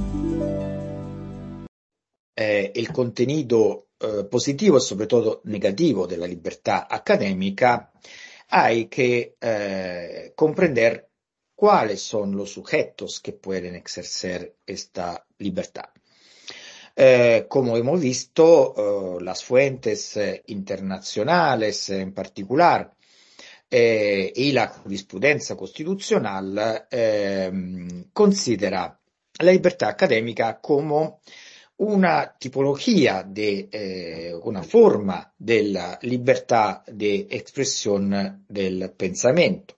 Il contenuto positivo e soprattutto negativo della libertà académica, hay que comprender cuáles son los sujetos que pueden ejercer esta libertad. Como hemos visto, las fuentes internacionales en particular y la jurisprudencia constitucional considera la libertà accademica como una tipología una forma della libertà de expresión del pensamiento.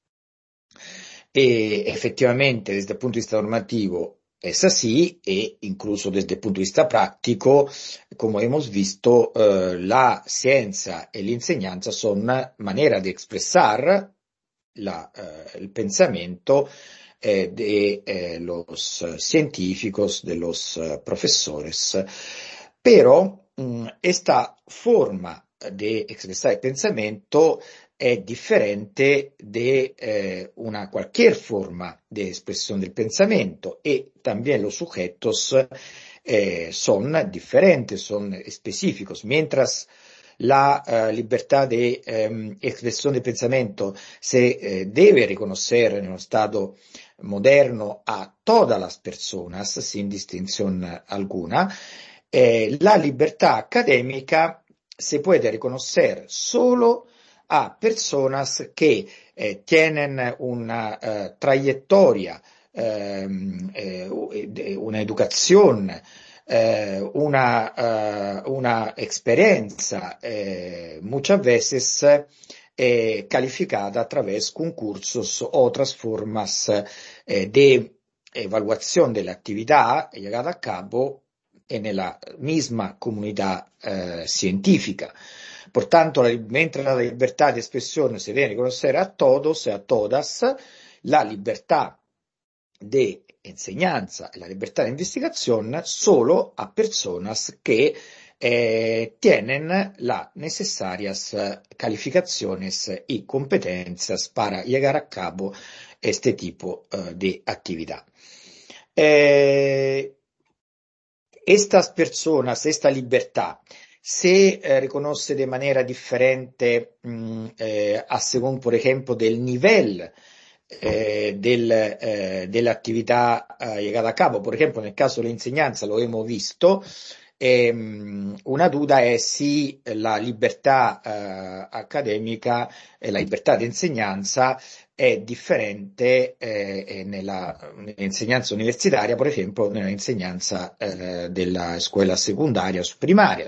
E effettivamente, desde el punto de vista normativo, es así, e incluso desde el punto de vista práctico, como hemos visto, la ciencia e l'insegnanza son manera de expresar el pensamiento de los científicos, de los profesores. Pero esta forma de expresar el pensamiento es diferente de una cualquier forma de expresión del pensamiento, y también los sujetos son diferentes, son específicos. Mientras la libertad de expresión del pensamiento se debe reconocer en un Estado moderno a todas las personas, sin distinción alguna, la libertad académica se puede reconocer solo a personas que tienen una trayectoria, una educación, una experiencia, muchas veces calificada a través de concursos u otras formas de evaluación de la actividad llevada a cabo en la misma comunidad científica. Por tanto, mientras la libertad de expresión se debe reconocer a todos y a todas, la libertad de enseñanza y la libertad de investigación solo a personas que tienen las necesarias calificaciones y competencias para llevar a cabo este tipo de actividad. Estas personas, esta libertad, se reconoce de manera diferente a según, por ejemplo, del nivel dell'attività llevada a cabo. Por ejemplo, nel caso dell'insegnanza lo hemos visto, una duda è se la libertà accademica e la libertà di insegnanza è differente nell'insegnanza universitaria, per esempio, nell'insegnanza della scuola secondaria o primaria.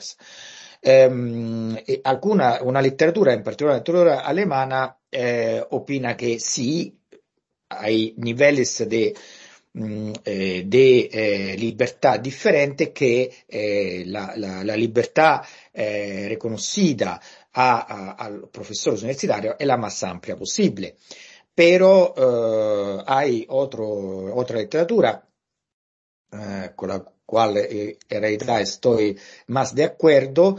Una letteratura, in particolare la letteratura alemana, opina che sì, hay niveles de libertad diferente, que la libertad reconocida al profesor universitario es la más amplia posible. Pero hay otra literatura con la cual en realidad estoy más de acuerdo.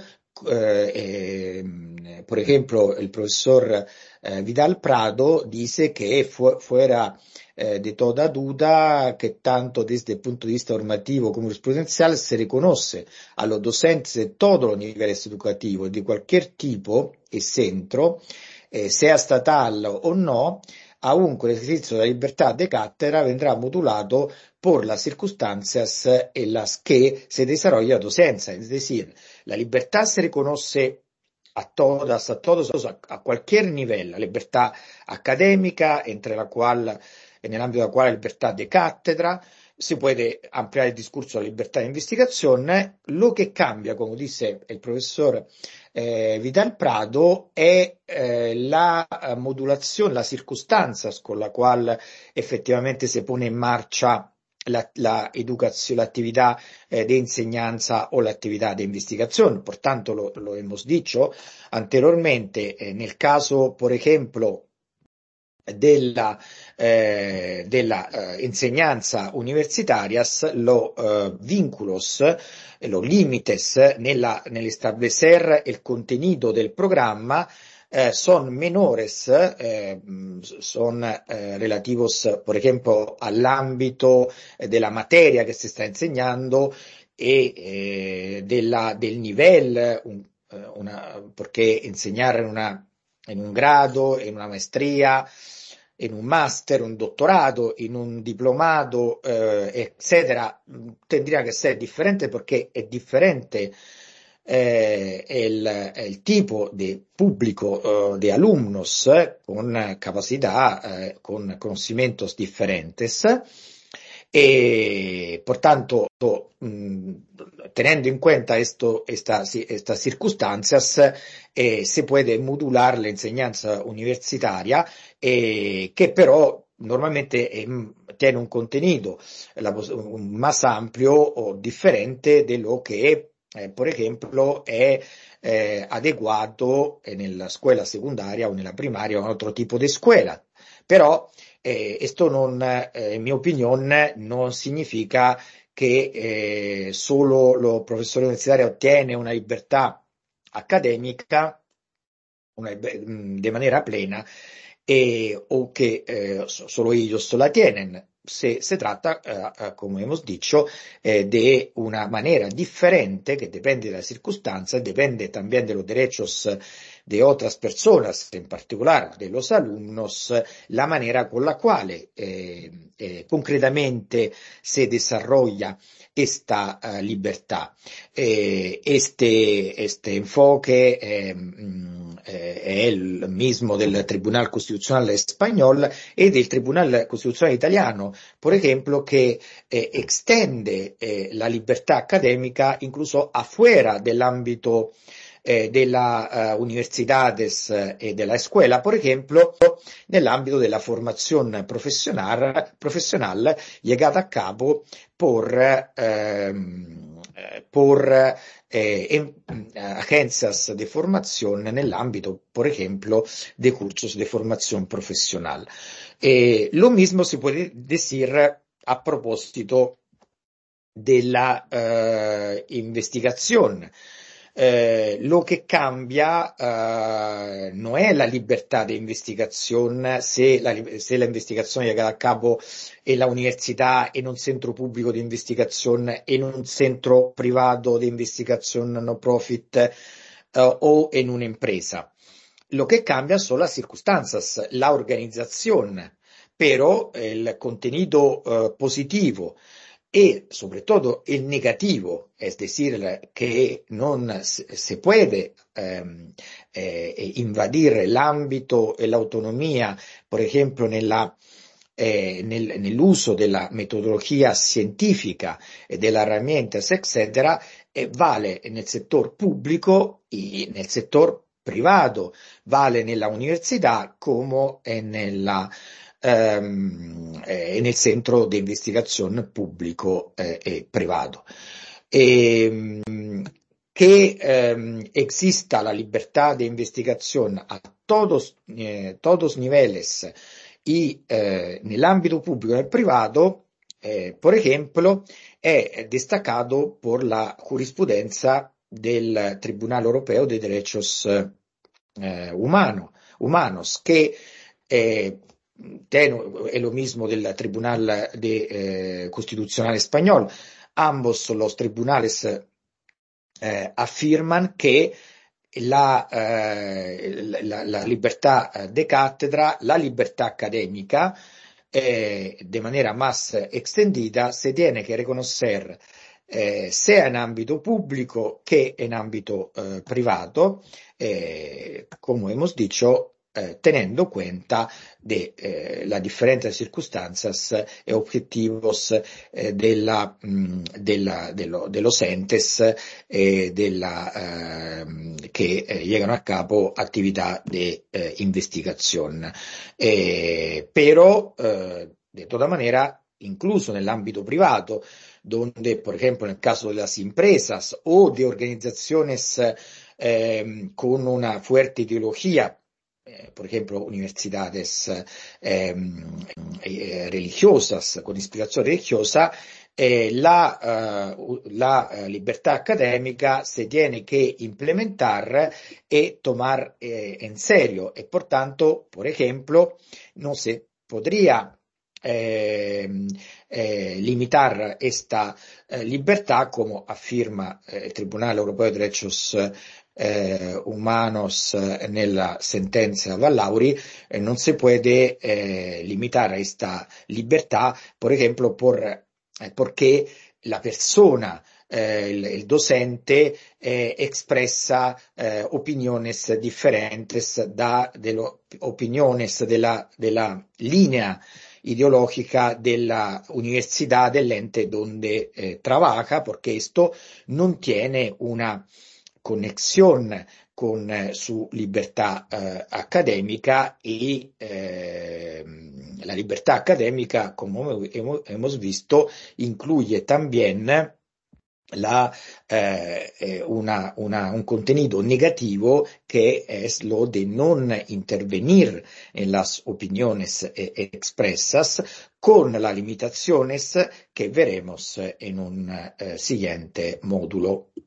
Por ejemplo, el profesor Vidal Prado dice que fuera de toda duda que tanto desde el punto de vista normativo como jurisprudencial se reconoce a los docentes de todos los niveles educativos, de cualquier tipo y centro, sea estatal o no, aun con el ejercicio de la libertad de cátedra vendrá modulado por las circunstancias en las que se desarrolla la docencia. Es decir, la libertad se reconoce a todas, a todos, a cualquier nivel, la libertad académica, en el ámbito de la cual la libertad de cátedra, se puede ampliar el discurso a la libertad de investigación. Lo que cambia, como dice el profesor Vidal Prado, es la modulación, las circunstancias con la cual efectivamente se pone en marcha la educación, la actividad de enseñanza o la actividad de investigación. Por tanto, lo hemos dicho anteriormente, en el caso, por ejemplo, della enseñanza universitarias, los vínculos, los límites nell'establecer el contenido del programa son menores, son relativos, por ejemplo, all'ambito della materia che si sta insegnando e del nivel, perché insegnare in un grado, in una maestría, in un máster, un dottorado, in un diplomado, etcétera, tendría que ser diferente porque es diferente el tipo de público, de alumnos con capacidad, con conocimientos diferentes. Y por tanto, teniendo en cuenta estas circunstancias, se puede modular la enseñanza universitaria, que però normalmente tiene un contenido más amplio o diferente de lo que, por ejemplo, è adeguato nella scuola secondaria o nella primaria o in altro tipo di scuola. Però esto non, en mi opinión, non significa che solo lo professore universitario ottiene una libertà accademica de manera plena o que solo ellos la tienen. Se trata, como hemos dicho, de una manera diferente que depende de las circunstancias, depende también de los derechos de otras personas, en particular de los alumnos, la manera con la cual concretamente se desarrolla esta libertà. Este enfoque es el mismo del Tribunal Constitucional Español y del Tribunal Constitucional Italiano, por ejemplo, que extiende la libertà académica incluso afuera del ámbito de las universidades y de la escuela, por ejemplo, nell'ambito della formazione professional llevata a cabo por agencias de formación nell'ambito, por ejemplo, de cursos de formación profesional. Lo mismo se puede decir a propósito de la investigación. Lo que cambia no es la libertad de investigación se la investigación llega a cabo en la universidad, en un centro público de investigación, en un centro privado de investigación no profit o en una empresa. Lo que cambia son las circunstancias, la organización, pero el contenido positivo y sobre todo el negativo, es decir, que non se puede invadir l'ambito e l'autonomia, por ejemplo, nell'uso della metodología científica e delle herramientas, etcétera, vale nel settore pubblico e nel settore privato, vale nella università come nel centro di investigazione pubblico e privato. Que exista la libertad de investigación a todos niveles y en el ámbito público y en el privado, por ejemplo, è destacado por la jurisprudencia del Tribunal Europeo de Derechos Humanos, que es lo mismo del Tribunal Constitucional Español. Ambos los tribunales afirman que la libertad de cátedra, la libertad académica, de manera más extendida, se tiene que reconocer sea en ámbito público que en ámbito privado, como hemos dicho, teniendo cuenta de las diferentes circunstancias y objetivos de los entes que llevan a cabo actividad de investigación. Pero, de toda manera, incluso nell'ambito privato, donde, por ejemplo, en el caso de las empresas o de organizaciones con una fuerte ideología, por ejemplo, universidades religiosas, con inspiración religiosa, la libertad académica se tiene que implementar y tomar en serio. Y por tanto, por ejemplo, no se podría eh, limitar esta libertad, como afirma el Tribunale Europeo de Derechos Humanos nella sentenza Vallauri, non si puede limitar esta libertad, por ejemplo, porque la persona, il docente, expresa opiniones differentes de opiniones della linea ideológica de la universidad, del ente donde trabaja, porque esto no tiene una conexión con su libertà académica y la libertà académica, como hemos visto, incluye también un contenido negativo que es lo de no intervenir en las opiniones expresas, con las limitaciones que veremos en un siguiente módulo.